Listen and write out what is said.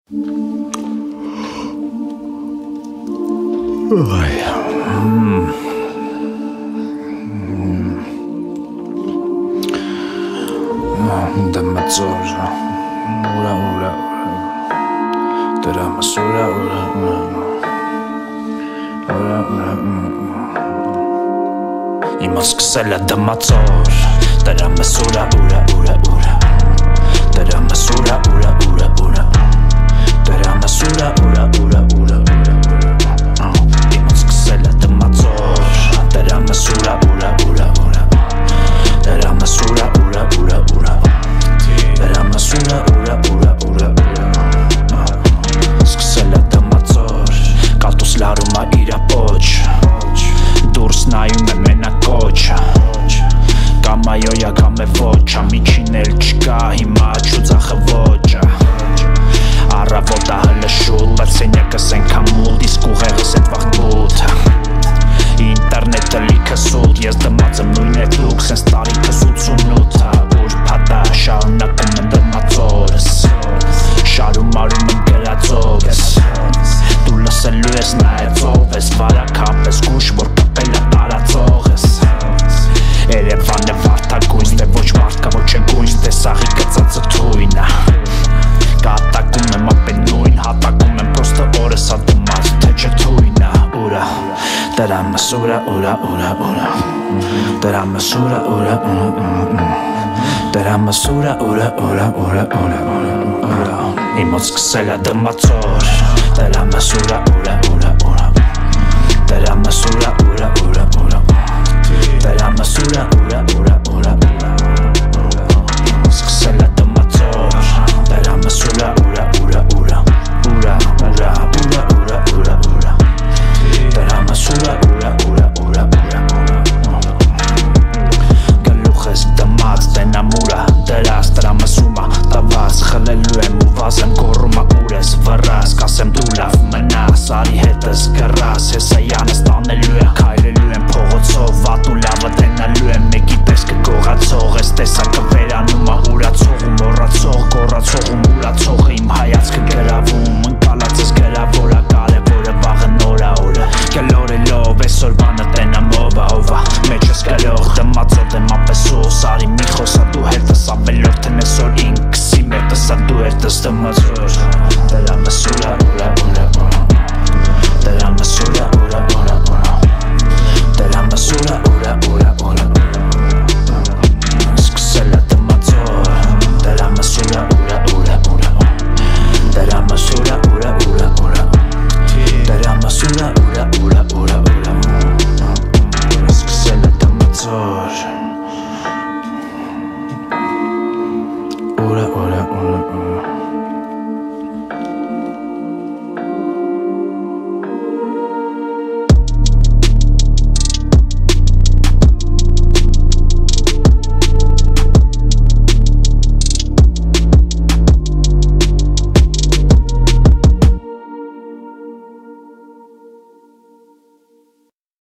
Damazzora, ora, Damazzora, Իմ սկսել է դմածոր, դրա մսուրա, ուրա Դրա մսուրա, ուրա Դրա մսուրա, ուրա Իմ սկսել է դմածոր, դրա մսուրա, ուրա Դրա մսուրա, ուրա Դրա մսուրա, ուրա Սկսել է դմածոր, կատուս լարում է իրա պոչ Դուրս նայում է մենակոչ Կամ այոյա կամ է ոչա Միջին էլ չկա հիմա չուծախը ոչա Առավոտա հլշուլ Բրսենյակս ենքան մուլտ Իսկ ուղեղս էտ վաղտուտ Ինտերնետը լիքը սուտ Ես դմածը նույն էտ լուք Սենց տարիքս 88 Ուր պատա շարունակում են դմածորս Շարում եմ գրածովս Դու լսելու ես նայեցով ես Վարակապ ես գուշ որ կպել է տարածող ես Երևան է վարդագույնս Դե ոչ մարդկա ոչ է գույնս Դե սաղի կծածը թույնա Կատակում եմ ապեն նույն Հատակում եմ պրոստը օրս ադմած Թե չէ թույնա ուրա Դրա մսուրա ուրա Դրա մսուրա ուրա Դրա մսուրա ուրա Իմոց սկսել է դմածոր Դրա մսուրա ուրա Դրա մսուրա ուրա Դրա մսուրա ուրա Սկսել է դմածոր Դրա մսուրա ուրա Դրա մսուրա ուրա Գլուխ ես դմած տենամուրա Դրաս տրամսումա տված խլելու եմ ու վազ եմ գոռումա ուր ես վռաս Կասեմ դու լավ մնաս արի հետս գրաս Հեսայանս տանելու է քայլելու եմ փողոցով Վատու լավը տենալու եմ մեկի պես կգողացող Ես տեսակը վերանում ա ուրացողում Օրացող գորացողում ուրացողը իմ հայացքը գրավում Ընկալած ես գրավորա կարևորը վաղը նորա օրը Գլորելով այսօրվանը տենամով ովա Մեջս գրող դմածոտ եմ ապես ուս Արի մի խոսա դու հետս ավելորդ են այսօր ինքս իմ հետս ա դու հետս դմածոր Դրա մսուրա ուրա Դրա մսուրա ուրա Դրա մսուրա ուրա Սկսել է դմածոր Դրա մսուրա ուրա Դրա մսուրա ուրա Դրա մսուրա ուրա Սկսել է դմածոր